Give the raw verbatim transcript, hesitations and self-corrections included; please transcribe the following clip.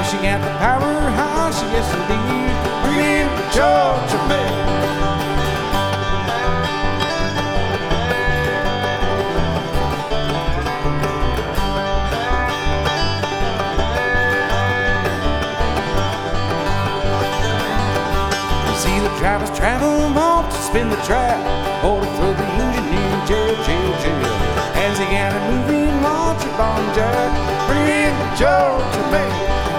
Preaching at the powerhouse, yes indeed. Bringing the Georgia mail. See the drivers travel off to spin the track, or to throw the